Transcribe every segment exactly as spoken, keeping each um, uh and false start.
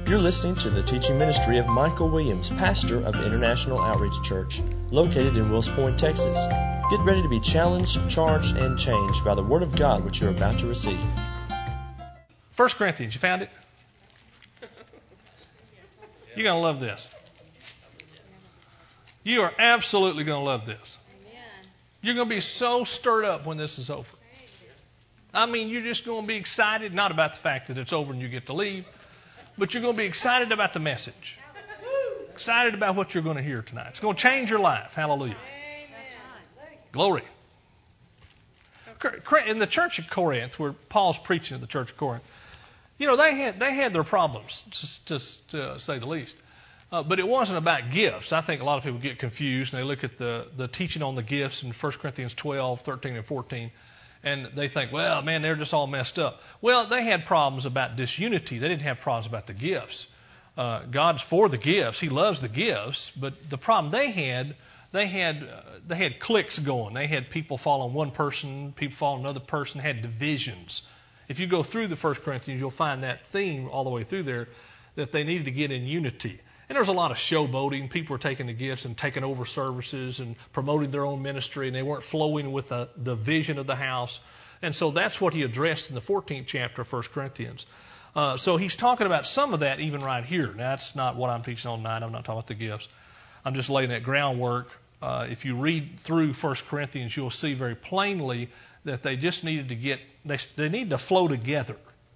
You're listening to the teaching ministry of Michael Williams, pastor of International Outreach Church, located in Wills Point, Texas. Get ready to be challenged, charged, and changed by the Word of God which you're about to receive. First Corinthians, you found it? You're going to love this. You are absolutely going to love this. You're going to be so stirred up when this is over. I mean, you're just going to be excited, not about the fact that it's over and you get to leave, but you're going to be excited about the message. Excited about what you're going to hear tonight. It's going to change your life. Hallelujah. Glory. In the church of Corinth, where Paul's preaching at the church of Corinth, you know, they had they had their problems, to, to, to say the least. Uh, but it wasn't about gifts. I think a lot of people get confused, and they look at the, the teaching on the gifts in First Corinthians twelve, thirteen, and fourteen, and they think, well, man, they're just all messed up. Well, they had problems about disunity. They didn't have problems about the gifts. Uh, God's for the gifts. He loves the gifts. But the problem they had, they had uh, they had cliques going. They had people following one person, people following another person, had divisions. If you go through the First Corinthians, you'll find that theme all the way through there, that they needed to get in unity. And there was a lot of showboating. People were taking the gifts and taking over services and promoting their own ministry, and they weren't flowing with the, the vision of the house. And so that's what he addressed in the fourteenth chapter of First Corinthians. Uh, so he's talking about some of that even right here. Now, that's not what I'm teaching on tonight. I'm not talking about the gifts. I'm just laying that groundwork. Uh, if you read through First Corinthians, you'll see very plainly that they just needed to get, they, they need to flow together.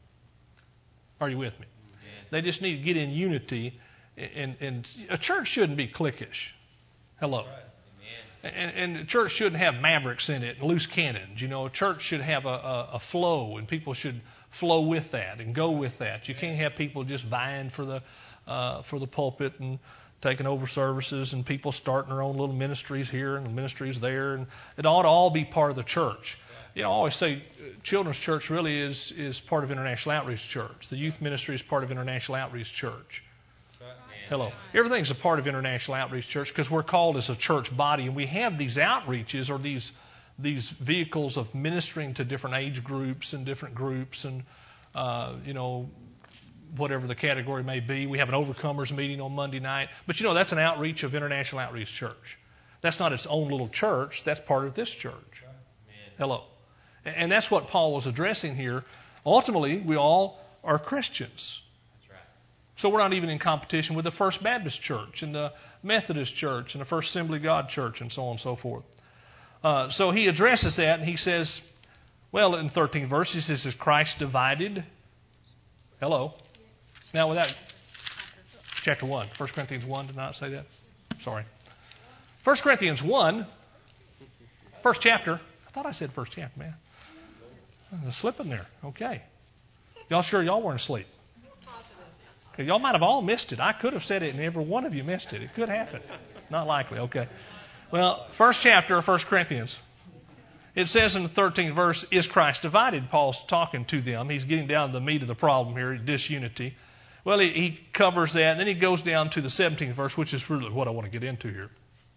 Are you with me? Yeah. They just need to get in unity. And, and a church shouldn't be cliquish. Hello. Right. And, and the church shouldn't have mavericks in it and loose cannons. You know, a church should have a, a, a flow, and people should flow with that and go with that. You can't have people just vying for the uh, for the pulpit and taking over services, and people starting their own little ministries here and ministries there. And it ought to all be part of the church. You know, I always say children's church really is is part of International Outreach Church. The youth ministry is part of International Outreach Church. Hello. Everything's a part of International Outreach Church because we're called as a church body, and we have these outreaches or these these vehicles of ministering to different age groups and different groups and, uh, you know, whatever the category may be. We have an Overcomers meeting on Monday night. But, you know, that's an outreach of International Outreach Church. That's not its own little church. That's part of this church. Hello. And that's what Paul was addressing here. Ultimately, we all are Christians. So we're not even in competition with the First Baptist Church and the Methodist Church and the First Assembly of God Church and so on and so forth. Uh, so he addresses that, and he says, well, in the thirteenth verse, he says, is Christ divided? Hello. Now, with that, chapter one, First Corinthians one, did not say that? Sorry. First Corinthians one, first chapter. I thought I said first chapter, man. There's a slip in there. Okay. Y'all sure y'all weren't asleep? Y'all might have all missed it. I could have said it, and every one of you missed it. It could happen. Not likely. Okay. Well, first chapter of First Corinthians. It says in the thirteenth verse, is Christ divided? Paul's talking to them. He's getting down to the meat of the problem here, disunity. Well, he, he covers that. And then he goes down to the seventeenth verse, which is really what I want to get into here.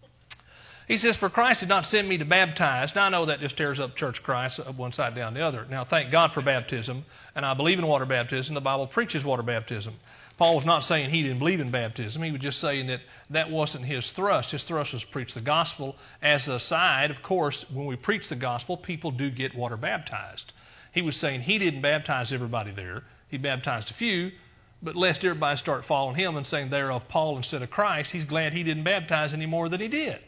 He says, for Christ did not send me to baptize. Now, I know that just tears up Church of Christ, one side down the other. Now, thank God for baptism, and I believe in water baptism. The Bible preaches water baptism. Paul was not saying he didn't believe in baptism. He was just saying that that wasn't his thrust. His thrust was to preach the gospel. As a side, of course, when we preach the gospel, people do get water baptized. He was saying he didn't baptize everybody there. He baptized a few, but lest everybody start following him and saying they're of Paul instead of Christ, he's glad he didn't baptize any more than he did.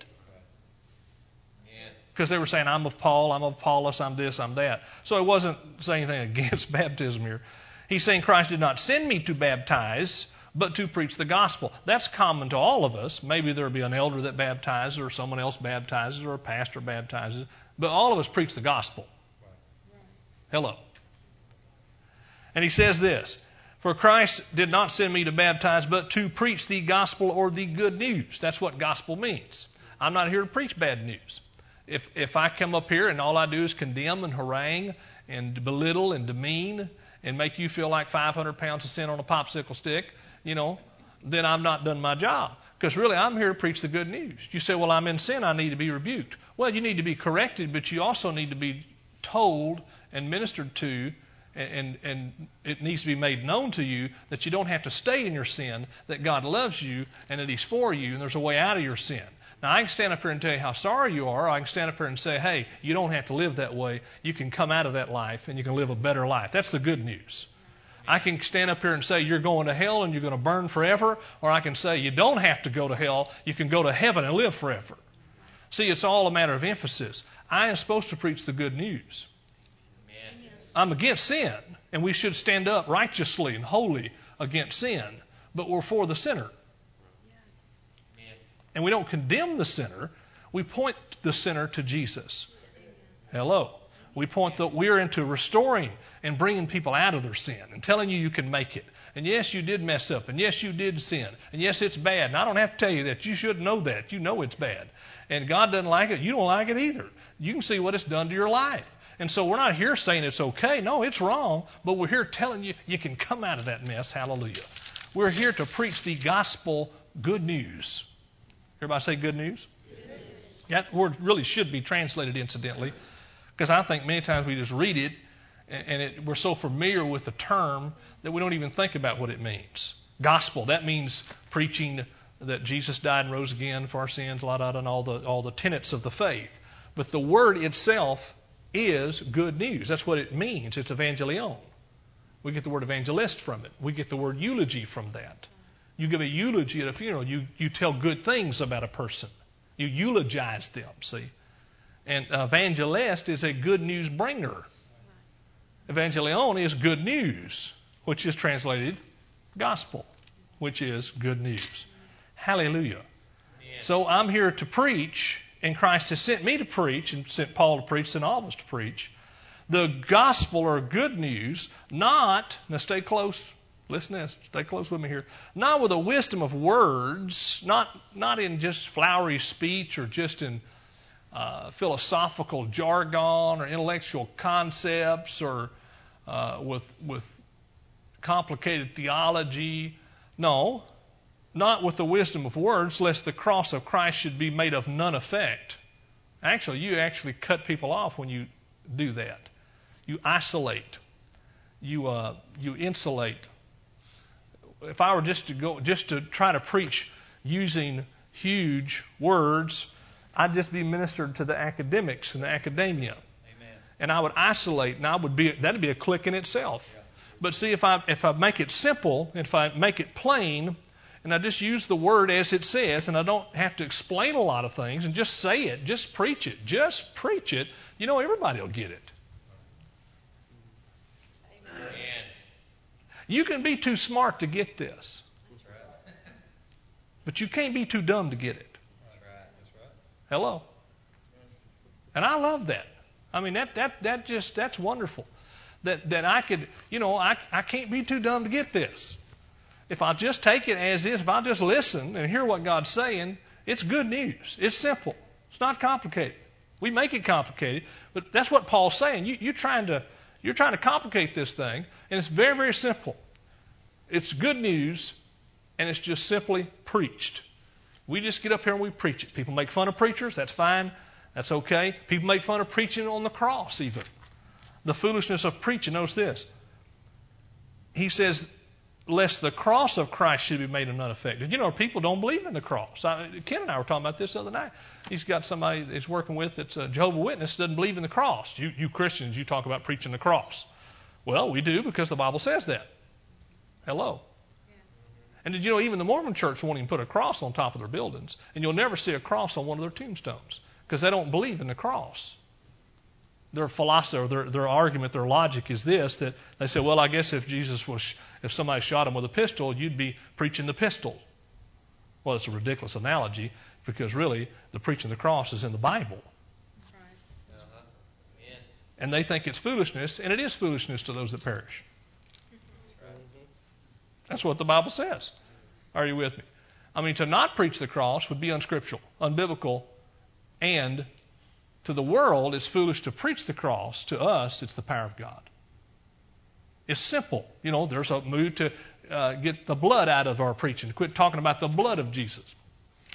Because they were saying, I'm of Paul, I'm of Apollos, I'm this, I'm that. So he wasn't saying anything against baptism here. He's saying Christ did not send me to baptize, but to preach the gospel. That's common to all of us. Maybe there will be an elder that baptizes, or someone else baptizes, or a pastor baptizes. But all of us preach the gospel. Hello. And he says this, for Christ did not send me to baptize, but to preach the gospel or the good news. That's what gospel means. I'm not here to preach bad news. If if I come up here and all I do is condemn and harangue and belittle and demean and make you feel like five hundred pounds of sin on a popsicle stick, you know, then I've not done my job. Because really, I'm here to preach the good news. You say, well, I'm in sin, I need to be rebuked. Well, you need to be corrected, but you also need to be told and ministered to and, and it needs to be made known to you that you don't have to stay in your sin, that God loves you and that He's for you and there's a way out of your sin. Now, I can stand up here and tell you how sorry you are. Or I can stand up here and say, hey, you don't have to live that way. You can come out of that life and you can live a better life. That's the good news. I can stand up here and say you're going to hell and you're going to burn forever. Or I can say you don't have to go to hell. You can go to heaven and live forever. See, it's all a matter of emphasis. I am supposed to preach the good news. Amen. I'm against sin, and we should stand up righteously and holy against sin. But we're for the sinner. And we don't condemn the sinner. We point the sinner to Jesus. Hello. We point that we're into restoring and bringing people out of their sin and telling you you can make it. And yes, you did mess up. And yes, you did sin. And yes, it's bad. And I don't have to tell you that. You should know that. You know it's bad. And God doesn't like it. You don't like it either. You can see what it's done to your life. And so we're not here saying it's okay. No, it's wrong. But we're here telling you you can come out of that mess. Hallelujah. We're here to preach the gospel good news. Everybody say good news? Good news. That word really should be translated incidentally, because I think many times we just read it and it, we're so familiar with the term that we don't even think about what it means. Gospel, that means preaching that Jesus died and rose again for our sins, la, da, da, and all the, all the tenets of the faith. But the word itself is good news. That's what it means. It's evangelion. We get the word evangelist from it. We get the word eulogy from that. You give a eulogy at a funeral. You, you tell good things about a person. You eulogize them, see. And evangelist is a good news bringer. Evangelion is good news, which is translated gospel, which is good news. Hallelujah. Yeah. So I'm here to preach, and Christ has sent me to preach, and sent Paul to preach, sent all of us to preach, the gospel or good news, not, now stay close, listen to this, stay close with me here, not with a wisdom of words, not, not in just flowery speech or just in uh, philosophical jargon or intellectual concepts or uh, with, with complicated theology. No, not with the wisdom of words, lest the cross of Christ should be made of none effect. Actually, you actually cut people off when you do that. You isolate. You uh, you insulate. If I were just to go, just to try to preach using huge words, I'd just be ministered to the academics and the academia. Amen. And I would isolate, and I would be that'd be a clique in itself. Yeah. But see, if I if I make it simple, if I make it plain, and I just use the word as it says, and I don't have to explain a lot of things, and just say it, just preach it, just preach it, you know, everybody will get it. Amen. You can be too smart to get this. That's right. But you can't be too dumb to get it. That's right. That's right. Hello. And I love that. I mean, that that that just that's wonderful. That that I could, you know, I I can't be too dumb to get this. If I just take it as is, if I just listen and hear what God's saying, it's good news. It's simple. It's not complicated. We make it complicated, but that's what Paul's saying. You, you're trying to you're trying to complicate this thing, and it's very, very simple. It's good news, and it's just simply preached. We just get up here and we preach it. People make fun of preachers. That's fine. That's okay. People make fun of preaching on the cross even. The foolishness of preaching. Notice this. He says, lest the cross of Christ should be made of none effect. Did you know people don't believe in the cross? I, Ken and I were talking about this the other night. He's got somebody he's working with that's a Jehovah's Witness, doesn't believe in the cross. You, you Christians, you talk about preaching the cross. Well, we do because the Bible says that. Hello. Yes. And did you know even the Mormon church won't even put a cross on top of their buildings, and you'll never see a cross on one of their tombstones because they don't believe in the cross. Their philosophy, or their, their argument, their logic is this, that they say, well, I guess if Jesus was, if somebody shot him with a pistol, you'd be preaching the pistol. Well, it's a ridiculous analogy because really the preaching of the cross is in the Bible. Right. Uh-huh. Yeah. And they think it's foolishness, and it is foolishness to those that perish. That's right. That's what the Bible says. Are you with me? I mean, to not preach the cross would be unscriptural, unbiblical, and to the world, it's foolish to preach the cross. To us, it's the power of God. It's simple. You know, there's a move to uh, get the blood out of our preaching. Quit talking about the blood of Jesus.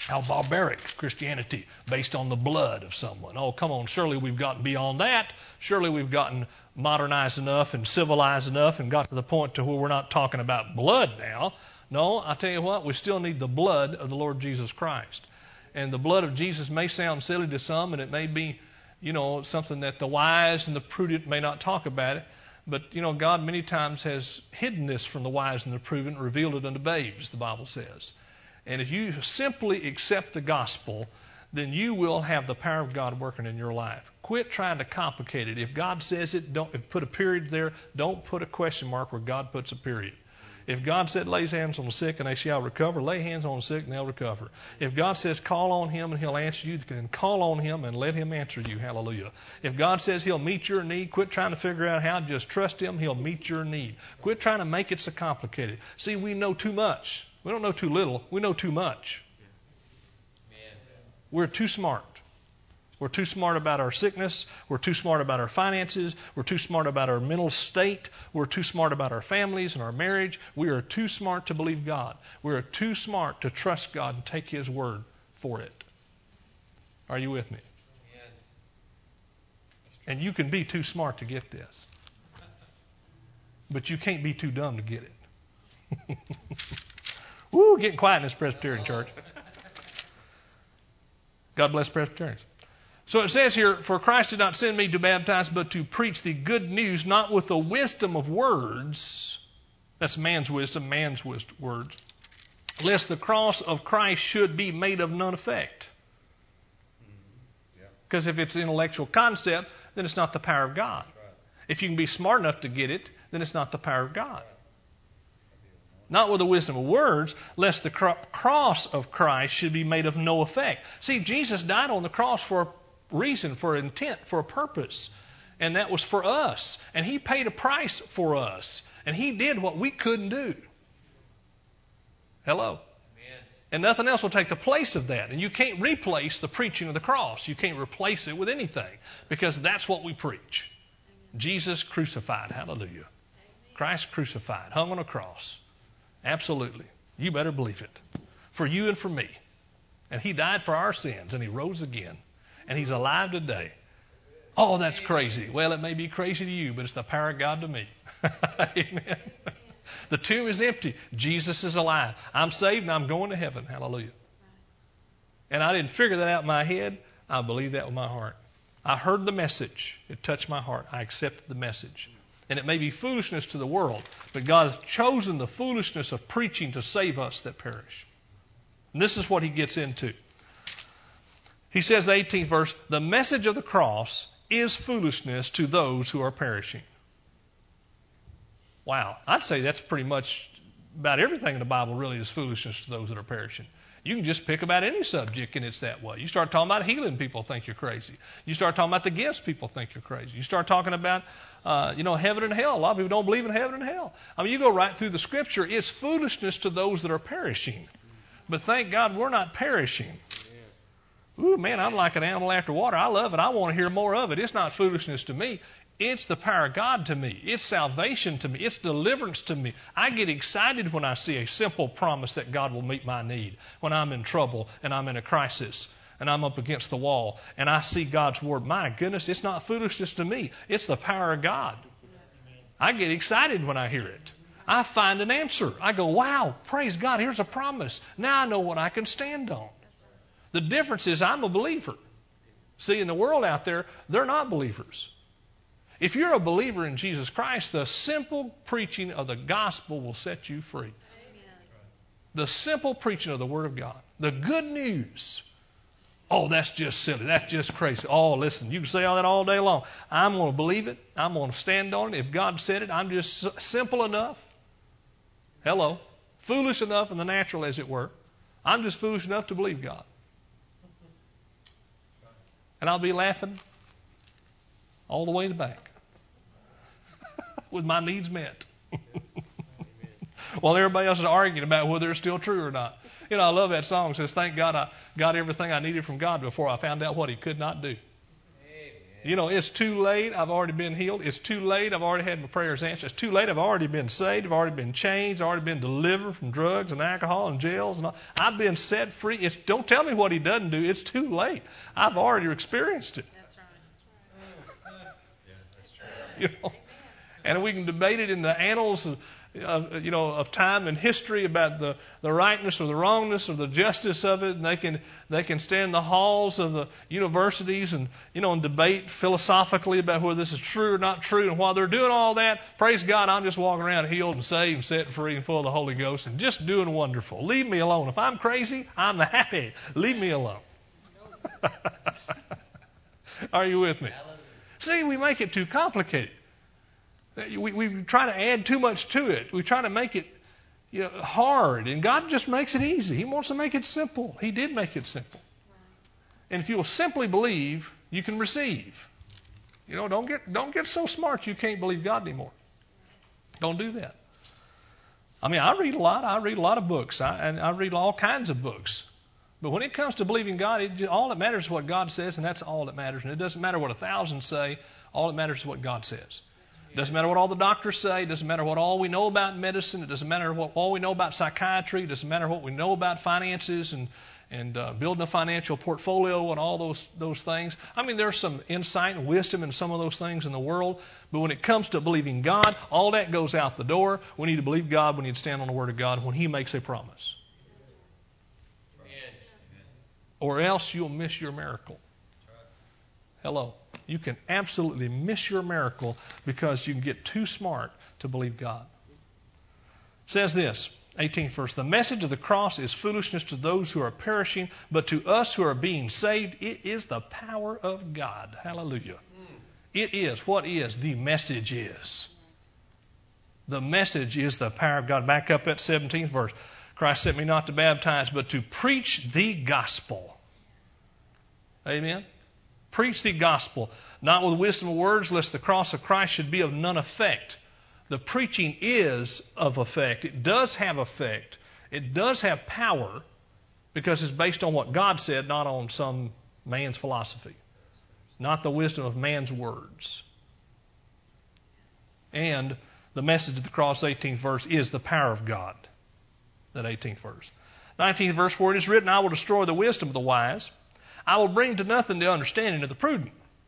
How barbaric Christianity, based on the blood of someone. Oh, come on, surely we've gotten beyond that. Surely we've gotten modernized enough and civilized enough and got to the point to where we're not talking about blood now. No, I tell you what, we still need the blood of the Lord Jesus Christ. And the blood of Jesus may sound silly to some, and it may be, you know, something that the wise and the prudent may not talk about it. But, you know, God many times has hidden this from the wise and the prudent and revealed it unto babes, the Bible says. And if you simply accept the gospel, then you will have the power of God working in your life. Quit trying to complicate it. If God says it, don't if put a period there. Don't put a question mark where God puts a period. If God said lay hands on the sick and they shall recover, lay hands on the sick and they'll recover. If God says call on Him and He'll answer you, then call on Him and let Him answer you. Hallelujah. If God says He'll meet your need, quit trying to figure out how. Just trust Him. He'll meet your need. Quit trying to make it so complicated. See, we know too much. We don't know too little. We know too much. We're too smart. We're too smart about our sickness. We're too smart about our finances. We're too smart about our mental state. We're too smart about our families and our marriage. We are too smart to believe God. We are too smart to trust God and take His word for it. Are you with me? And you can be too smart to get this. But you can't be too dumb to get it. Woo, getting quiet in this Presbyterian church. God bless Presbyterians. So it says here, for Christ did not send me to baptize, but to preach the good news, not with the wisdom of words. That's man's wisdom, man's words. Lest the cross of Christ should be made of none effect. Because if it's an intellectual concept, then it's not the power of God. If you can be smart enough to get it, then it's not the power of God. Not with the wisdom of words, lest the cross of Christ should be made of no effect. See, Jesus died on the cross for a reason, for an intent, for a purpose. And that was for us. And He paid a price for us. And He did what we couldn't do. Hello? Amen. And nothing else will take the place of that. And you can't replace the preaching of the cross. You can't replace it with anything. Because that's what we preach. Amen. Jesus crucified. Hallelujah. Amen. Christ crucified. Hung on a cross. Absolutely. You better believe it. For you and for me. And He died for our sins and He rose again. And He's alive today. Oh, that's crazy. Well, it may be crazy to you, but it's the power of God to me. Amen. The tomb is empty. Jesus is alive. I'm saved and I'm going to heaven. Hallelujah. And I didn't figure that out in my head. I believe that with my heart. I heard the message. It touched my heart. I accepted the message. And it may be foolishness to the world, but God has chosen the foolishness of preaching to save us that perish. And this is what He gets into. He says, the eighteenth verse, the message of the cross is foolishness to those who are perishing. Wow. I'd say that's pretty much about everything in the Bible really is foolishness to those that are perishing. You can just pick about any subject and it's that way. You start talking about healing, people think you're crazy. You start talking about the gifts, people think you're crazy. You start talking about, uh, you know, heaven and hell. A lot of people don't believe in heaven and hell. I mean, you go right through the Scripture. It's foolishness to those that are perishing. But thank God we're not perishing. Ooh, man, I'm like an animal after water. I love it. I want to hear more of it. It's not foolishness to me. It's the power of God to me. It's salvation to me. It's deliverance to me. I get excited when I see a simple promise that God will meet my need. When I'm in trouble and I'm in a crisis and I'm up against the wall and I see God's Word. My goodness, it's not foolishness to me. It's the power of God. I get excited when I hear it. I find an answer. I go, wow, praise God, here's a promise. Now I know what I can stand on. The difference is I'm a believer. See, in the world out there, they're not believers. If you're a believer in Jesus Christ, the simple preaching of the gospel will set you free. Amen. The simple preaching of the Word of God. The good news. Oh, that's just silly. That's just crazy. Oh, listen, you can say all that all day long. I'm going to believe it. I'm going to stand on it. If God said it, I'm just simple enough. Hello. Foolish enough in the natural, as it were. I'm just foolish enough to believe God. And I'll be laughing all the way to the bank with my needs met. While everybody else is arguing about whether it's still true or not. You know, I love that song. It says, thank God I got everything I needed from God before I found out what He could not do. Amen. You know, it's too late. I've already been healed. It's too late. I've already had my prayers answered. It's too late. I've already been saved. I've already been changed. I've already been delivered from drugs and alcohol and jails. And all. I've been set free. It's, don't tell me what he doesn't do. It's too late. I've already experienced it. That's right. Yeah, that's true. You know, and we can debate it in the annals of, uh, you know, of time and history about the, the rightness or the wrongness or the justice of it, and they can they can stand in the halls of the universities and you know and debate philosophically about whether this is true or not true. And while they're doing all that, praise God, I'm just walking around healed and saved and set free and full of the Holy Ghost and just doing wonderful. Leave me alone. If I'm crazy, I'm happy. Leave me alone. Are you with me? See, we make it too complicated. We, we try to add too much to it. We try to make it you know, hard. And God just makes it easy. He wants to make it simple. He did make it simple. And if you will simply believe, you can receive. You know, don't get don't get so smart you can't believe God anymore. Don't do that. I mean, I read a lot. I read a lot of books. I, and I read all kinds of books. But when it comes to believing God, it, all that matters is what God says, and that's all that matters. And it doesn't matter what a thousand say. All that matters is what God says. It doesn't matter what all the doctors say. It doesn't matter what all we know about medicine. It doesn't matter what all we know about psychiatry. It doesn't matter what we know about finances and and uh, building a financial portfolio and all those those things. I mean, there's some insight and wisdom in some of those things in the world. But when it comes to believing God, all that goes out the door. We need to believe God. We need to stand on the Word of God when He makes a promise. Or else you'll miss your miracle. Hello. You can absolutely miss your miracle because you can get too smart to believe God. It says this, eighteenth verse, the message of the cross is foolishness to those who are perishing, but to us who are being saved, it is the power of God. Hallelujah. It is. What is? The message is. The message is the power of God. Back up at seventeenth verse. Christ sent me not to baptize, but to preach the gospel. Amen? Preach the gospel, not with wisdom of words, lest the cross of Christ should be of none effect. The preaching is of effect. It does have effect. It does have power because it's based on what God said, not on some man's philosophy, not the wisdom of man's words. And the message of the cross, eighteenth verse, is the power of God. That eighteenth verse. nineteenth verse, for it is written, I will destroy the wisdom of the wise. I will bring to nothing the understanding of the prudent.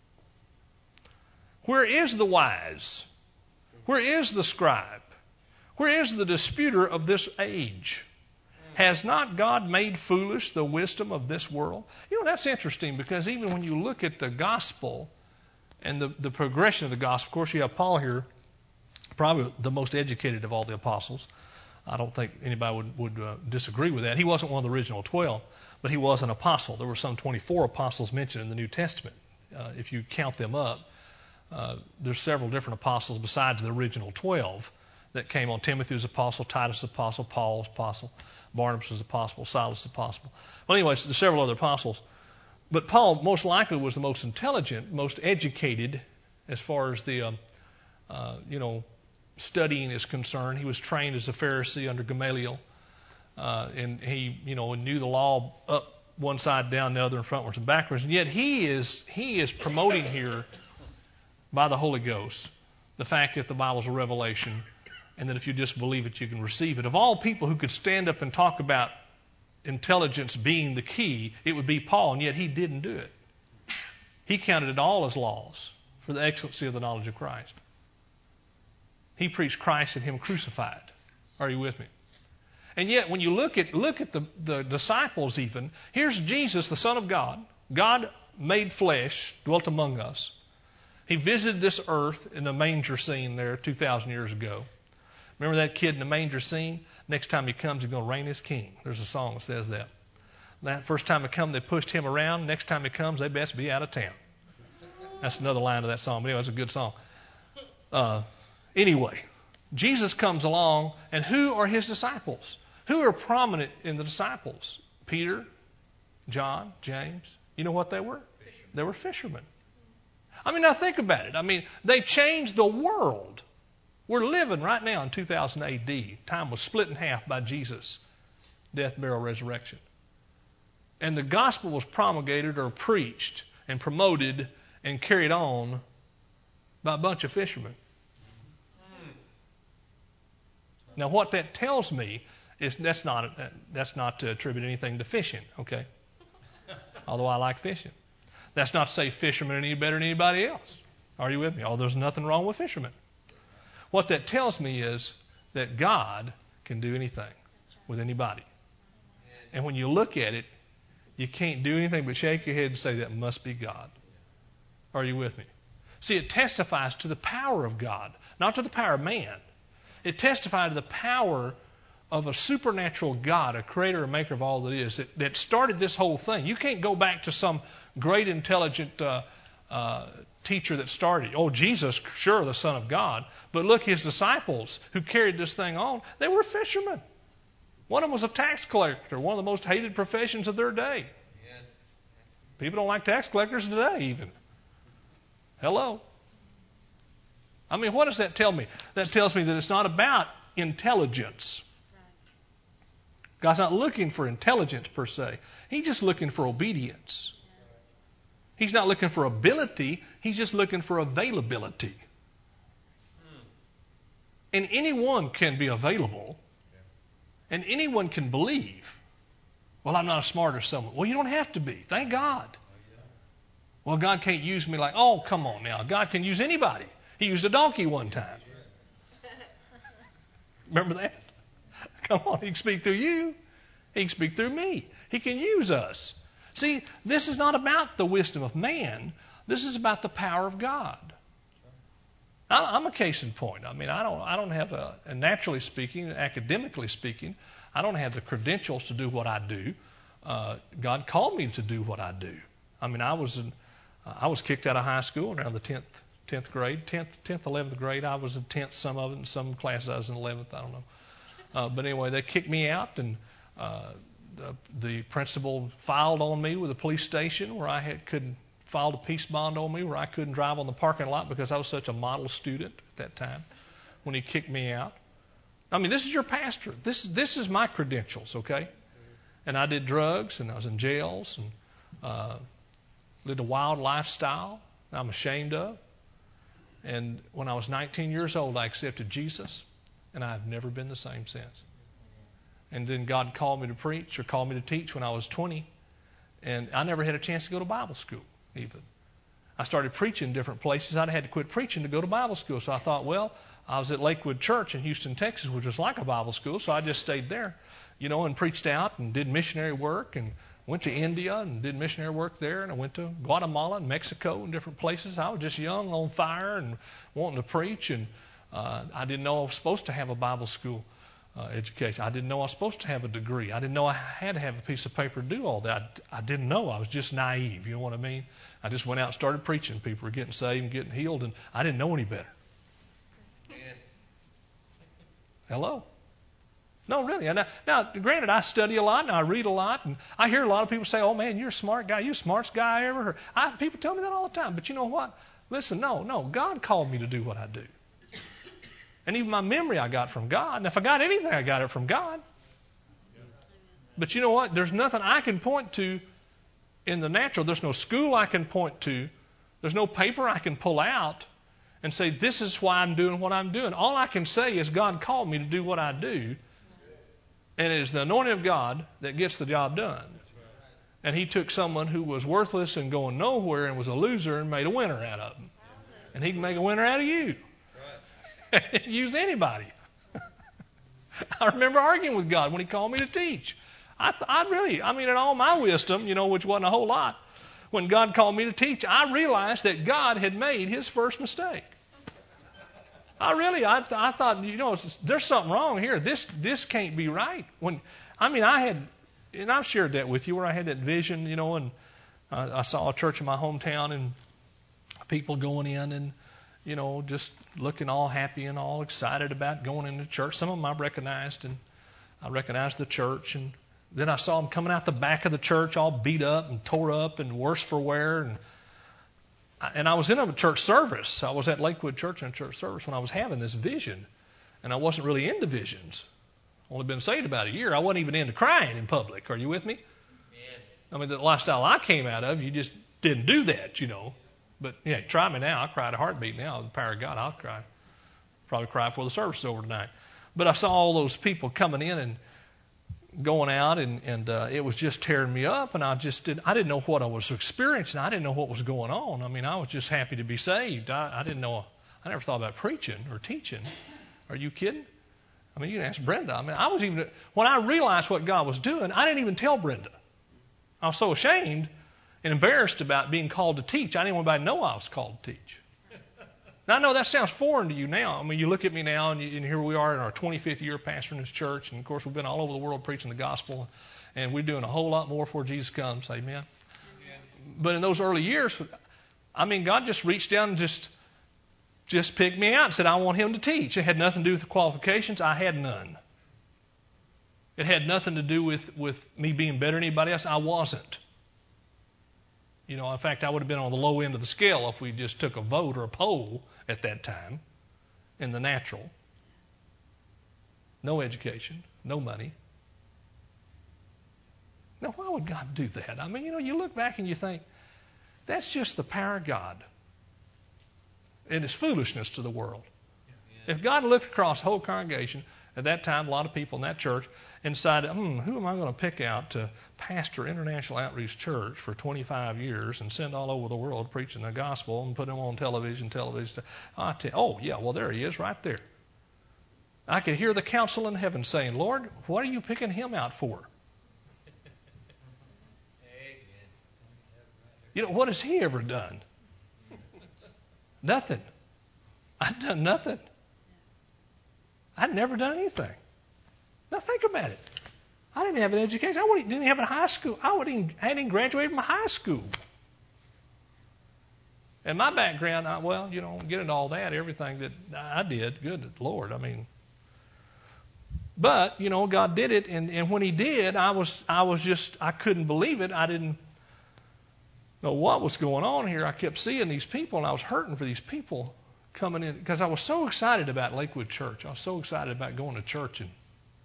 Where is the wise? Where is the scribe? Where is the disputer of this age? Has not God made foolish the wisdom of this world? You know, that's interesting because even when you look at the gospel and the, the progression of the gospel, of course you have Paul here, probably the most educated of all the apostles. I don't think anybody would, would uh, disagree with that. He wasn't one of the original twelve, but he was an apostle. There were some twenty-four apostles mentioned in the New Testament. Uh, if you count them up, uh, there's several different apostles besides the original twelve that came on. Timothy was apostle, Titus was apostle, Paul was apostle, Barnabas was apostle, Silas was apostle. Well, anyways, there's several other apostles. But Paul most likely was the most intelligent, most educated as far as the, um, uh, you know, studying is concerned. He was trained as a Pharisee under Gamaliel, uh, and he, you know, knew the law up one side, down the other, and frontwards and backwards. And yet he is he is promoting here by the Holy Ghost the fact that the Bible is a revelation, and that if you just believe it, you can receive it. Of all people who could stand up and talk about intelligence being the key, it would be Paul, and yet he didn't do it. He counted it all as laws for the excellency of the knowledge of Christ. He preached Christ and Him crucified. Are you with me? And yet, when you look at look at the, the disciples even, here's Jesus, the Son of God. God made flesh, dwelt among us. He visited this earth in the manger scene there two thousand years ago. Remember that kid in the manger scene? Next time he comes, he's going to reign as king. There's a song that says that. That first time he come, they pushed him around. Next time he comes, they best be out of town. That's another line of that song. But anyway, it's a good song. Uh, Anyway, Jesus comes along, and who are His disciples? Who are prominent in the disciples? Peter, John, James. You know what they were? Fishermen. They were fishermen. I mean, now think about it. I mean, they changed the world. We're living right now in two thousand A D. Time was split in half by Jesus' death, burial, resurrection. And the gospel was promulgated or preached and promoted and carried on by a bunch of fishermen. Now, what that tells me is that's not that's not to attribute anything to fishing, okay? Although I like fishing. That's not to say fishermen are any better than anybody else. Are you with me? Oh, there's nothing wrong with fishermen. What that tells me is that God can do anything with anybody. And when you look at it, you can't do anything but shake your head and say that must be God. Are you with me? See, it testifies to the power of God, not to the power of man. It testifies to the power of a supernatural God, a creator and maker of all that is, that, that started this whole thing. You can't go back to some great intelligent uh, uh, teacher that started. Oh, Jesus, sure, the Son of God. But look, his disciples who carried this thing on, they were fishermen. One of them was a tax collector, one of the most hated professions of their day. People don't like tax collectors today even. Hello. I mean, what does that tell me? That tells me that it's not about intelligence. God's not looking for intelligence per se. He's just looking for obedience. He's not looking for ability. He's just looking for availability. And anyone can be available. And anyone can believe. Well, I'm not as smart as someone. Well, you don't have to be. Thank God. Well, God can't use me like, oh, come on now. God can use anybody. He used a donkey one time. Remember that? Come on, he can speak through you. He can speak through me. He can use us. See, this is not about the wisdom of man. This is about the power of God. I'm a case in point. I mean, I don't, I don't have a, and naturally speaking, academically speaking, I don't have the credentials to do what I do. Uh, God called me to do what I do. I mean, I was in, uh, I was kicked out of high school around the tenth, tenth grade, tenth, tenth, eleventh grade. I was in tenth, some of it, in some classes I was in eleventh. I don't know. Uh, but anyway, they kicked me out, and uh, the, the principal filed on me with the police station where I had couldn't. filed a peace bond on me where I couldn't drive on the parking lot because I was such a model student at that time when he kicked me out. I mean, this is your pastor. This, this is my credentials, okay? And I did drugs, and I was in jails, and uh, lived a wild lifestyle I'm ashamed of. And when I was nineteen years old, I accepted Jesus, and I've never been the same since. And then God called me to preach or called me to teach when I was twenty, and I never had a chance to go to Bible school. Even. I started preaching in different places. I'd had to quit preaching to go to Bible school. So I thought, well, I was at Lakewood Church in Houston, Texas, which was like a Bible school. So I just stayed there, you know, and preached out and did missionary work and went to India and did missionary work there. And I went to Guatemala and Mexico and different places. I was just young, on fire, and wanting to preach. And uh, I didn't know I was supposed to have a Bible school Uh, education. I didn't know I was supposed to have a degree. I didn't know I had to have a piece of paper to do all that. I, I didn't know. I was just naive. You know what I mean? I just went out and started preaching. People were getting saved and getting healed, and I didn't know any better. Man. Hello? No, really. Now, now, granted, I study a lot and I read a lot, and I hear a lot of people say, "Oh man, you're a smart guy. You're the smartest guy I ever heard." I, people tell me that all the time. But you know what? Listen, no, no. God called me to do what I do. And even my memory I got from God. And if I got anything, I got it from God. But you know what? There's nothing I can point to in the natural. There's no school I can point to. There's no paper I can pull out and say, this is why I'm doing what I'm doing. All I can say is God called me to do what I do. And it is the anointing of God that gets the job done. And he took someone who was worthless and going nowhere and was a loser and made a winner out of them. And he can make a winner out of you. Use anybody. I remember arguing with God when he called me to teach. I, I really, I mean, in all my wisdom, you know, which wasn't a whole lot, when God called me to teach, I realized that God had made his first mistake. I really, I, I thought, you know, there's something wrong here. This, this can't be right. When, I mean, I had, and I've shared that with you, where I had that vision, you know, and I, I saw a church in my hometown and people going in and, you know, just looking all happy and all excited about going into church. Some of them I recognized, and I recognized the church. And then I saw them coming out the back of the church all beat up and tore up and worse for wear. And I, and I was in a church service. I was at Lakewood Church in a church service when I was having this vision. And I wasn't really into visions. Only been saved about a year. I wasn't even into crying in public. Are you with me? Yeah. I mean, the lifestyle I came out of, you just didn't do that, you know. But yeah, try me now. I'll cry at a heartbeat now. The power of God, I'll cry. Probably cry before the service is over tonight. But I saw all those people coming in and going out, and, and uh, it was just tearing me up, and I just didn't, I didn't know what I was experiencing. I didn't know what was going on. I mean, I was just happy to be saved. I, I didn't know, I never thought about preaching or teaching. Are you kidding? I mean, you can ask Brenda. I mean, I was even, when I realized what God was doing, I didn't even tell Brenda. I was so ashamed and embarrassed about being called to teach. I didn't want anybody to know I was called to teach. Now, I know that sounds foreign to you now. I mean, you look at me now, and, you, and here we are in our twenty-fifth year pastoring this church. And, of course, we've been all over the world preaching the gospel. And we're doing a whole lot more before Jesus comes. Amen. Amen. But in those early years, I mean, God just reached down and just, just picked me out and said, I want him to teach. It had nothing to do with the qualifications. I had none. It had nothing to do with, with me being better than anybody else. I wasn't. You know, in fact, I would have been on the low end of the scale if we just took a vote or a poll at that time in the natural. No education, no money. Now, why would God do that? I mean, you know, you look back and you think, that's just the power of God. And it's foolishness to the world. If God looked across the whole congregation, at that time, a lot of people in that church, and decided, hmm, who am I going to pick out to pastor International Outreach Church for twenty-five years and send all over the world preaching the gospel and put him on television, television. I tell you, oh, yeah, well, there he is right there. I could hear the council in heaven saying, Lord, what are you picking him out for? You know, what has he ever done? Nothing. I've done nothing. I'd never done anything. Now think about it. I didn't have an education. I didn't have a high school. I wouldn't even, I hadn't even graduated from high school. And my background, I, well, you know, get into all that, everything that I did, good Lord, I mean. But, you know, God did it, and, and when he did, I was I was just, I couldn't believe it. I didn't know what was going on here. I kept seeing these people, and I was hurting for these people coming in, because I was so excited about Lakewood Church. I was so excited about going to church, and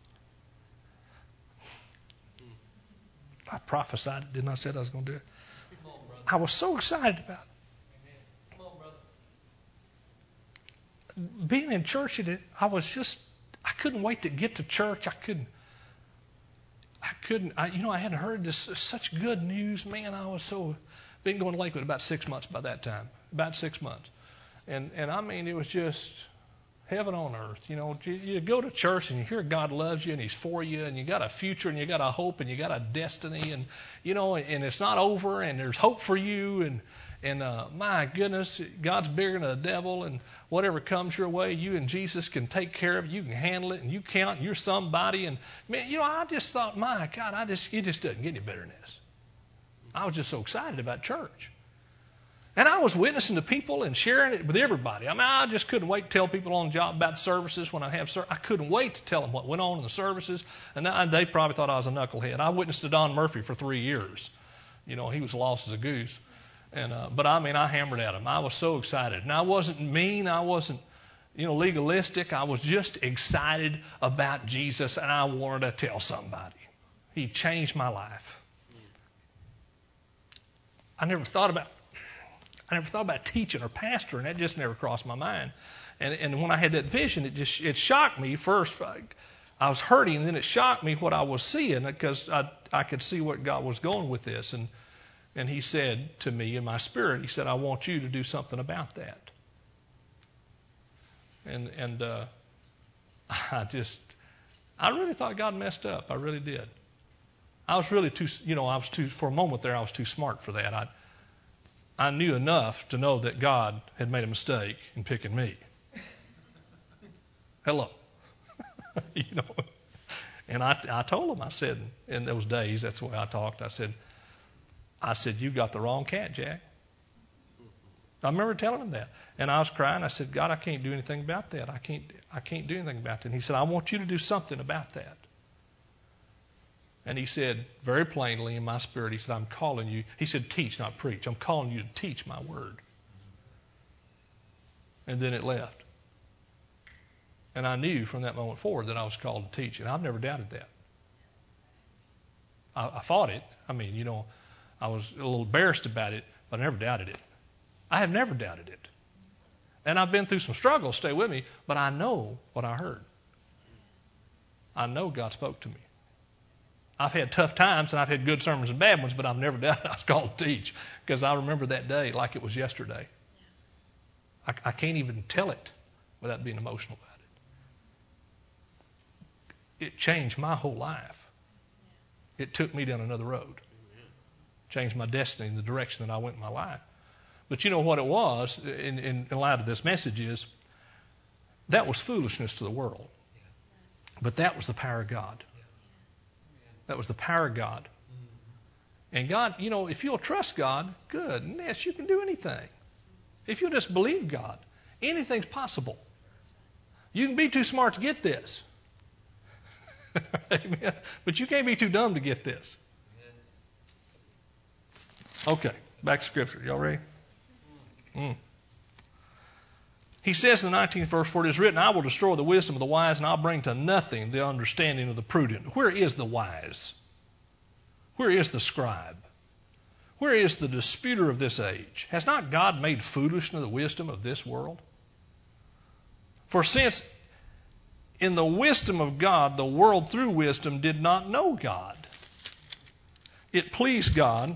I prophesied it, didn't I? Said I was going to do it. On, I was so excited about it. Come on, brother. Being in church, it, I was just, I couldn't wait to get to church. I couldn't, I couldn't, I, you know, I hadn't heard this such good news. Man, I was so, been going to Lakewood about six months by that time, about six months. And, and I mean, it was just heaven on earth. You know, you, you go to church and you hear God loves you and he's for you, and you got a future and you got a hope and you got a destiny, and, you know, and it's not over, and there's hope for you, and, and uh, my goodness, God's bigger than the devil, and whatever comes your way, you and Jesus can take care of it. You can handle it, and you count, and you're somebody. And, man, you know, I just thought, my God, I just it just doesn't get any better than this. I was just so excited about church. And I was witnessing to people and sharing it with everybody. I mean, I just couldn't wait to tell people on the job about the services when I have service. I couldn't wait to tell them what went on in the services. And they probably thought I was a knucklehead. I witnessed to Don Murphy for three years. You know, he was lost as a goose. And uh, but I mean, I hammered at him. I was so excited. And I wasn't mean. I wasn't, you know, legalistic. I was just excited about Jesus, and I wanted to tell somebody. He changed my life. I never thought about I never thought about teaching or pastoring. That just never crossed my mind. And and when I had that vision, it just it shocked me. First, I was hurting, and then it shocked me what I was seeing, because I I could see what God was going with this. And and He said to me in my spirit, He said, I want you to do something about that. And and uh, I just I really thought God messed up. I really did. I was really too, you know, I was too, for a moment there, I was too smart for that. I I knew enough to know that God had made a mistake in picking me. Hello. You know. And I, I told him, I said, in those days, that's the way I talked. I said, I said, you got the wrong cat, Jack. I remember telling him that. And I was crying. I said, God, I can't do anything about that. I can't, I can't do anything about that. And he said, I want you to do something about that. And he said, very plainly in my spirit, he said, I'm calling you. He said, teach, not preach. I'm calling you to teach my word. And then it left. And I knew from that moment forward that I was called to teach. And I've never doubted that. I, I fought it. I mean, you know, I was a little embarrassed about it, but I never doubted it. I have never doubted it. And I've been through some struggles, stay with me, but I know what I heard. I know God spoke to me. I've had tough times and I've had good sermons and bad ones, but I've never doubted I was called to teach because I remember that day like it was yesterday. I, I can't even tell it without being emotional about it. It changed my whole life. It took me down another road. Changed my destiny in the direction that I went in my life. But you know what it was in, in, in light of this message is that was foolishness to the world. But that was the power of God. That was the power of God. And God, you know, if you'll trust God, good. And yes, you can do anything. If you'll just believe God, anything's possible. You can be too smart to get this. Amen. But you can't be too dumb to get this. Okay, back to Scripture. Y'all ready? Mm. He says in the nineteenth verse, "For it is written, I will destroy the wisdom of the wise, and I'll bring to nothing the understanding of the prudent." Where is the wise? Where is the scribe? Where is the disputer of this age? Has not God made foolish the wisdom of this world? For since in the wisdom of God, the world through wisdom did not know God, it pleased God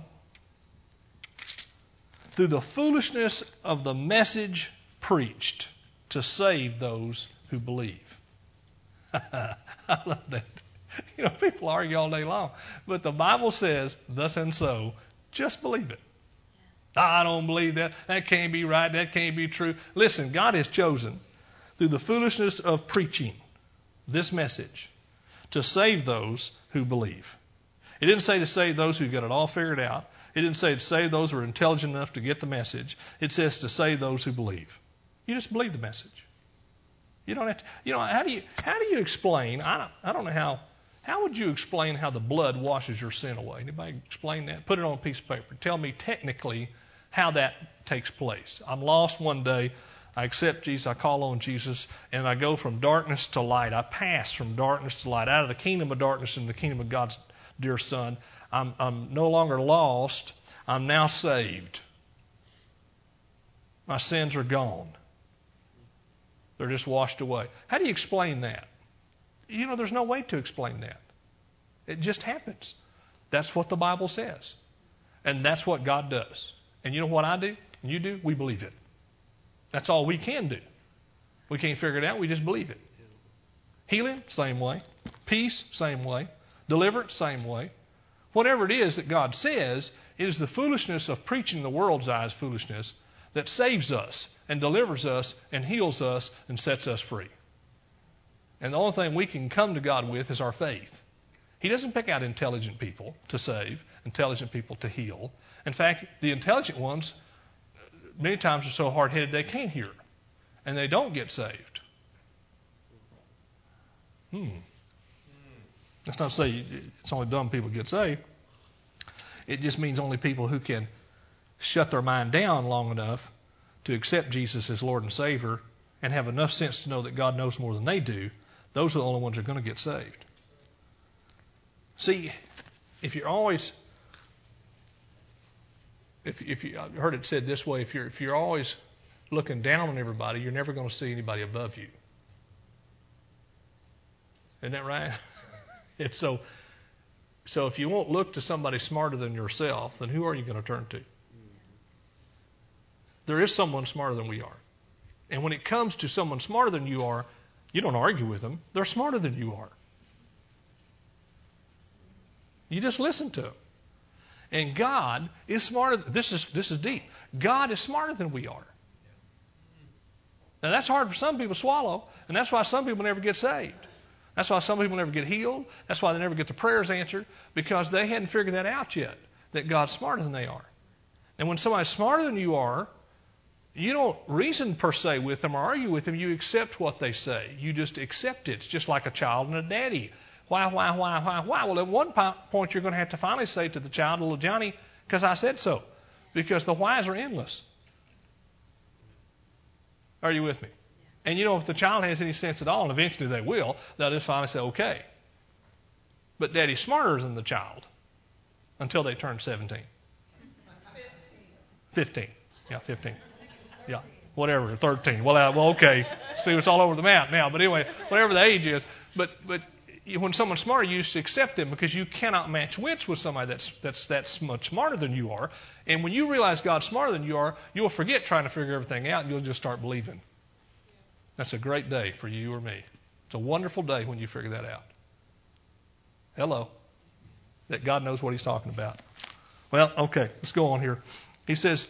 through the foolishness of the message preached to save those who believe. I love that. You know, people argue all day long, but the Bible says, thus and so, just believe it. I don't believe that. That can't be right. That can't be true. Listen, God has chosen through the foolishness of preaching this message to save those who believe. It didn't say to save those who got it all figured out. It didn't say to save those who are intelligent enough to get the message. It says to save those who believe. You just believe the message. You don't have to. You know, how do you how do you explain? I don't, I don't know how. How would you explain how the blood washes your sin away? Anybody explain that? Put it on a piece of paper. Tell me technically how that takes place. I'm lost one day. I accept Jesus. I call on Jesus, and I go from darkness to light. I pass from darkness to light, out of the kingdom of darkness into the kingdom of God's dear Son. I'm, I'm no longer lost. I'm now saved. My sins are gone. They're just washed away. How do you explain that? You know, there's no way to explain that. It just happens. That's what the Bible says. And that's what God does. And you know what I do? And you do? We believe it. That's all we can do. We can't figure it out. We just believe it. Healing, same way. Peace, same way. Deliverance, same way. Whatever it is that God says, it is the foolishness of preaching the world's eyes foolishness that saves us and delivers us and heals us and sets us free. And the only thing we can come to God with is our faith. He doesn't pick out intelligent people to save, intelligent people to heal. In fact, the intelligent ones many times are so hard-headed they can't hear. And they don't get saved. Hmm. That's not to say it's only dumb people get saved. It just means only people who can shut their mind down long enough to accept Jesus as Lord and Savior and have enough sense to know that God knows more than they do. Those are the only ones who are going to get saved. See, if you're always, if if you, I heard it said this way, if you're if you're always looking down on everybody, you're never going to see anybody above you. Isn't that right? It's so. So if you won't look to somebody smarter than yourself, then who are you going to turn to? There is someone smarter than we are. And when it comes to someone smarter than you are, you don't argue with them. They're smarter than you are. You just listen to them. And God is smarter. This is this is deep. God is smarter than we are. Now that's hard for some people to swallow, and that's why some people never get saved. That's why some people never get healed. That's why they never get their prayers answered, because they hadn't figured that out yet, that God's smarter than they are. And when somebody's smarter than you are, you don't reason per se with them or argue with them. You accept what they say. You just accept it. It's just like a child and a daddy. Why, why, why, why, why? Well, at one point you're going to have to finally say to the child, little Johnny, because I said so. Because the whys are endless. Are you with me? And you know, if the child has any sense at all, and eventually they will, they'll just finally say, okay. But daddy's smarter than the child until they turn seventeen. fifteen. Yeah, fifteen. Yeah, whatever, thirteen. Well, uh, well, okay. See, it's all over the map now. But anyway, whatever the age is. But but you, when someone's smarter, you just accept them because you cannot match wits with somebody that's that's that's much smarter than you are. And when you realize God's smarter than you are, you'll forget trying to figure everything out, and you'll just start believing. That's a great day for you or me. It's a wonderful day when you figure that out. Hello. That God knows what He's talking about. Well, okay, let's go on here. He says,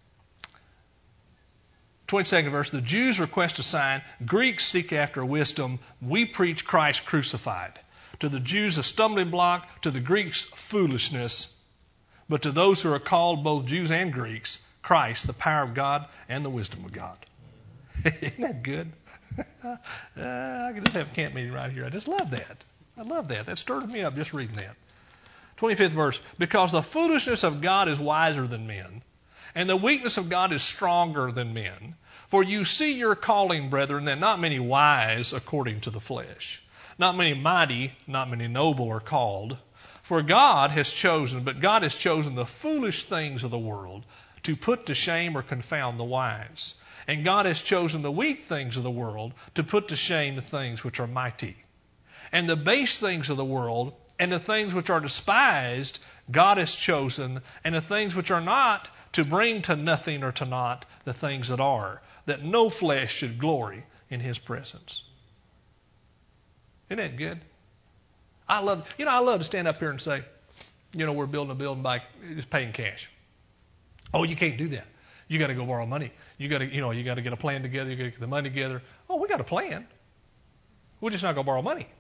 twenty-second verse, the Jews request a sign, Greeks seek after wisdom, we preach Christ crucified. To the Jews a stumbling block, to the Greeks foolishness, but to those who are called both Jews and Greeks, Christ, the power of God and the wisdom of God. Isn't that good? uh, I could just have a camp meeting right here. I just love that. I love that. That stirred me up just reading that. twenty-fifth verse, because the foolishness of God is wiser than men, and the weakness of God is stronger than men. For you see your calling, brethren, that not many wise according to the flesh, not many mighty, not many noble are called. For God has chosen, but God has chosen the foolish things of the world to put to shame or confound the wise. And God has chosen the weak things of the world to put to shame the things which are mighty. And the base things of the world and the things which are despised, God has chosen, and the things which are not, to bring to nothing or to naught the things that are, that no flesh should glory in His presence. Isn't that good? I love, you know, I love to stand up here and say, you know, we're building a building by just paying cash. Oh, you can't do that. You got to go borrow money. You got to, you know, you got to get a plan together. You got to get the money together. Oh, we got a plan. We're just not going to borrow money.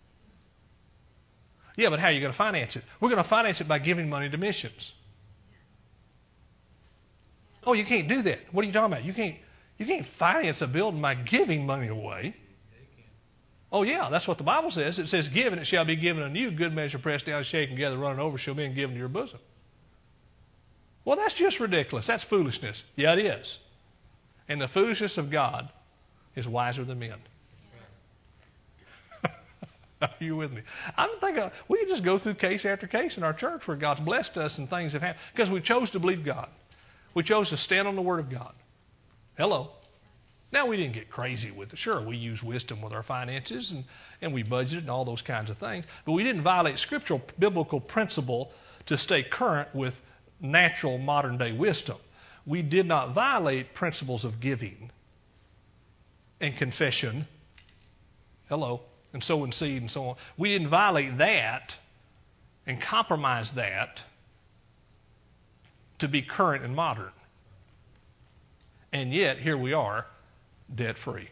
Yeah, but how are you going to finance it? We're going to finance it by giving money to missions. Oh, you can't do that. What are you talking about? You can't you can't finance a building by giving money away. Oh, yeah, that's what the Bible says. It says, give and it shall be given unto you, good measure pressed down, shaken together, running over, shall be given to your bosom. Well, that's just ridiculous. That's foolishness. Yeah, it is. And the foolishness of God is wiser than men. Are you with me? I'm thinking we can just go through case after case in our church where God's blessed us and things have happened because we chose to believe God. We chose to stand on the Word of God. Hello. Now, we didn't get crazy with it. Sure, we use wisdom with our finances and, and we budgeted and all those kinds of things. But we didn't violate scriptural biblical principle to stay current with natural modern-day wisdom. We did not violate principles of giving and confession. Hello. And sowing seed and so on. We didn't violate that and compromise that to be current and modern. And yet, here we are, debt-free.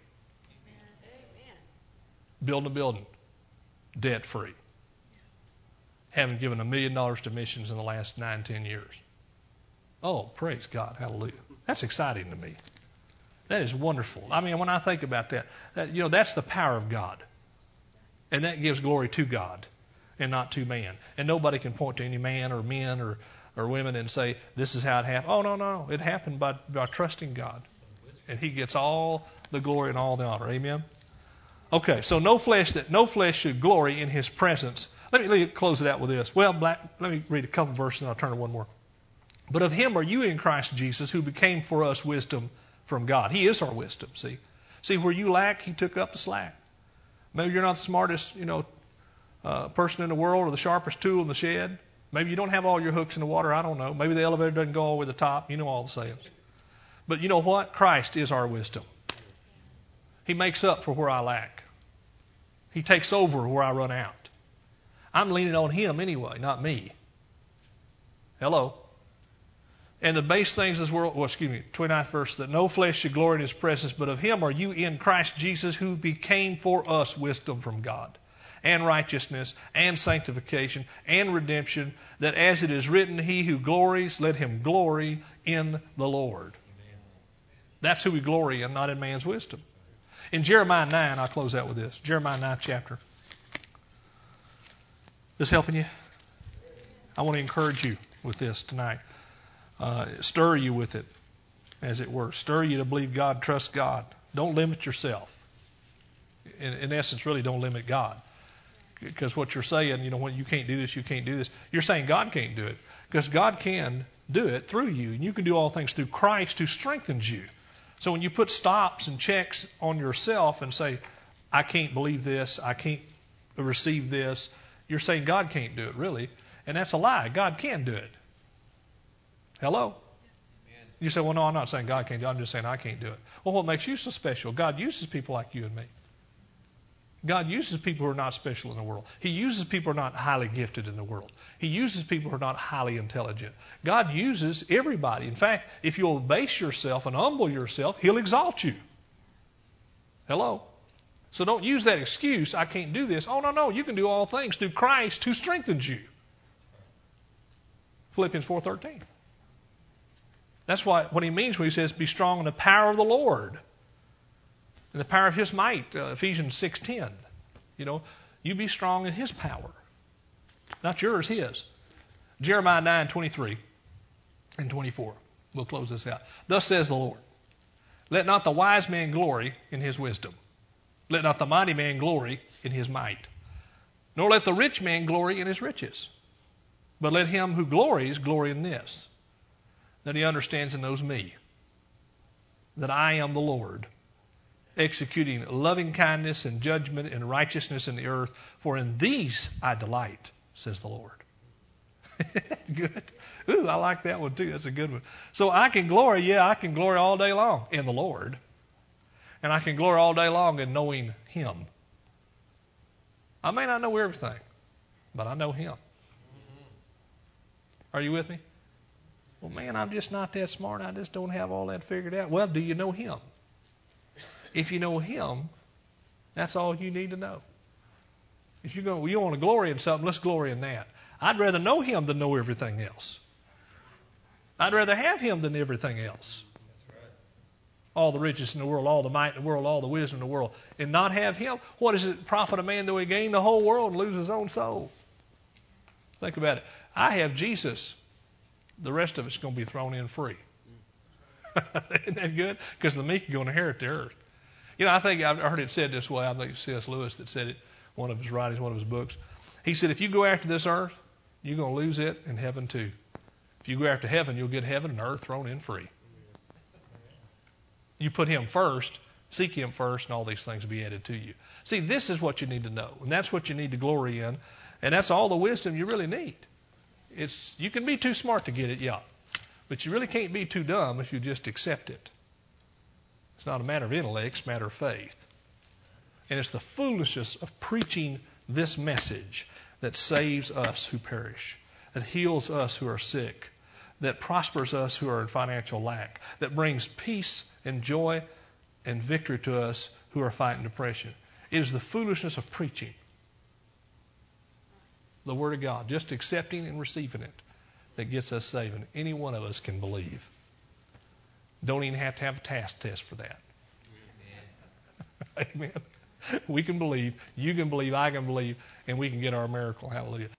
Building a building, debt-free. Haven't given a million dollars to missions in the last nine, ten years. Oh, praise God, hallelujah. That's exciting to me. That is wonderful. I mean, when I think about that, that you know, that's the power of God. And that gives glory to God and not to man. And nobody can point to any man or men or, or women and say, this is how it happened. Oh, no, no. It happened by, by trusting God. And He gets all the glory and all the honor. Amen? Okay, so no flesh that no flesh should glory in His presence. Let me, let me close it out with this. Well, black, let me read a couple verses and I'll turn to one more. But of Him are you in Christ Jesus, who became for us wisdom from God. He is our wisdom, see? See, where you lack, He took up the slack. Maybe you're not the smartest, you know, uh, person in the world or the sharpest tool in the shed. Maybe you don't have all your hooks in the water. I don't know. Maybe the elevator doesn't go all the way to the top. You know all the sayings. But you know what? Christ is our wisdom. He makes up for where I lack. He takes over where I run out. I'm leaning on Him anyway, not me. Hello. And the base things of this world, well, excuse me, twenty-ninth verse, that no flesh should glory in His presence, but of Him are you in Christ Jesus, who became for us wisdom from God, and righteousness, and sanctification, and redemption, that as it is written, He who glories, let him glory in the Lord. Amen. That's who we glory in, not in man's wisdom. In Jeremiah nine, I'll close out with this. Jeremiah ninth chapter. This helping you? I want to encourage you with this tonight. Uh, stir you with it, as it were. Stir you to believe God, trust God. Don't limit yourself. In, in essence, really don't limit God. Because what you're saying, you know, when you can't do this, you can't do this. You're saying God can't do it. Because God can do it through you. And you can do all things through Christ who strengthens you. So when you put stops and checks on yourself and say, I can't believe this, I can't receive this, you're saying God can't do it, really. And that's a lie. God can do it. Hello? Amen. You say, well, no, I'm not saying God can't do it. I'm just saying I can't do it. Well, what makes you so special? God uses people like you and me. God uses people who are not special in the world. He uses people who are not highly gifted in the world. He uses people who are not highly intelligent. God uses everybody. In fact, if you'll base yourself and humble yourself, He'll exalt you. Hello? So don't use that excuse, I can't do this. Oh, no, no, you can do all things through Christ who strengthens you. Philippians four thirteen. That's why, what he means when he says, be strong in the power of the Lord. In the power of His might, uh, Ephesians six ten. You know, you be strong in His power. Not yours, His. Jeremiah nine twenty-three and twenty-four. We'll close this out. Thus says the Lord, let not the wise man glory in his wisdom. Let not the mighty man glory in his might. Nor let the rich man glory in his riches. But let him who glories glory in this, that he understands and knows me, that I am the Lord, executing loving kindness and judgment and righteousness in the earth. For in these I delight, says the Lord. Good. Ooh, I like that one too. That's a good one. So I can glory, yeah, I can glory all day long in the Lord. And I can glory all day long in knowing Him. I may not know everything, but I know Him. Are you with me? Well, man, I'm just not that smart. I just don't have all that figured out. Well, do you know Him? If you know Him, that's all you need to know. If you're going, you want to glory in something, let's glory in that. I'd rather know Him than know everything else. I'd rather have Him than everything else. That's right. All the riches in the world, all the might in the world, all the wisdom in the world, and not have Him. What does it profit a man though he gain the whole world and lose his own soul? Think about it. I have Jesus. The rest of it's going to be thrown in free. Isn't that good? Because the meek are going to inherit the earth. You know, I think I've heard it said this way. I think it's C S Lewis that said it, one of his writings, one of his books. He said, if you go after this earth, you're going to lose it and heaven too. If you go after heaven, you'll get heaven and earth thrown in free. You put Him first, seek Him first, and all these things will be added to you. See, this is what you need to know, and that's what you need to glory in, and that's all the wisdom you really need. It's you can be too smart to get it, yeah, but you really can't be too dumb if you just accept it. It's not a matter of intellect, it's a matter of faith. And it's the foolishness of preaching this message that saves us who perish, that heals us who are sick, that prospers us who are in financial lack, that brings peace and joy and victory to us who are fighting depression. It is the foolishness of preaching the Word of God, just accepting and receiving it, that gets us saved. And any one of us can believe. Don't even have to have a task test for that. Amen. Amen. We can believe, you can believe, I can believe, and we can get our miracle. Hallelujah.